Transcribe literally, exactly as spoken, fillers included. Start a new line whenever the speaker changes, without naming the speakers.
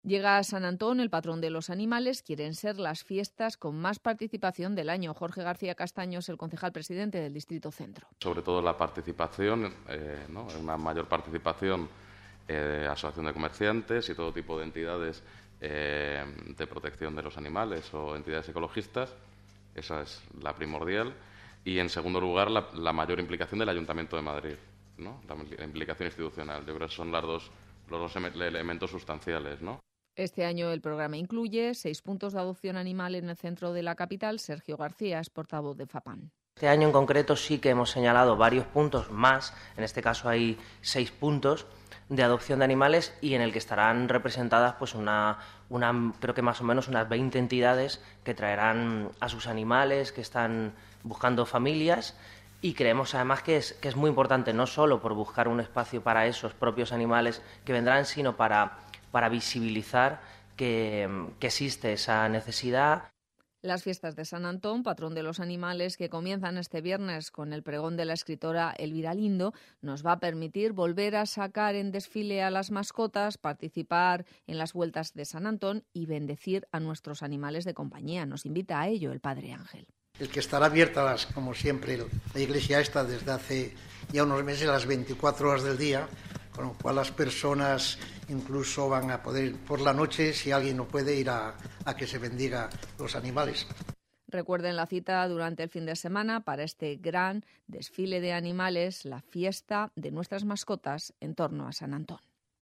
Llega a San Antón, el patrón de los animales. Quieren ser las fiestas con más participación del año. Jorge García Castaño es el concejal presidente del Distrito Centro.
Sobre todo la participación, eh, ¿no? una mayor participación eh, de asociación de comerciantes y todo tipo de entidades eh, de protección de los animales o entidades ecologistas. Esa es la primordial. Y, en segundo lugar, la, la mayor implicación del Ayuntamiento de Madrid, ¿no? La implicación institucional. Yo creo que son las dos, los dos elementos sustanciales, ¿no?
Este año el programa incluye seis puntos de adopción animal en el centro de la capital. Sergio García es portavoz de FAPAN.
Este año en concreto sí que hemos señalado varios puntos más, en este caso hay seis puntos de adopción de animales y en el que estarán representadas pues una, una creo que más o menos unas veinte entidades que traerán a sus animales, que están buscando familias. Y creemos además que es, que es muy importante, no solo por buscar un espacio para esos propios animales que vendrán, sino para, para visibilizar que, que existe esa necesidad.
Las fiestas de San Antón, patrón de los animales, que comienzan este viernes con el pregón de la escritora Elvira Lindo, nos va a permitir volver a sacar en desfile a las mascotas, participar en las vueltas de San Antón y bendecir a nuestros animales de compañía. Nos invita a ello el Padre Ángel.
El que estará abierta, las, como siempre, la iglesia está desde hace ya unos meses las veinticuatro horas del día, con lo cual las personas incluso van a poder por la noche, si alguien no puede, ir a, a que se bendiga los animales.
Recuerden la cita durante el fin de semana para este gran desfile de animales, la fiesta de nuestras mascotas en torno a San Antón.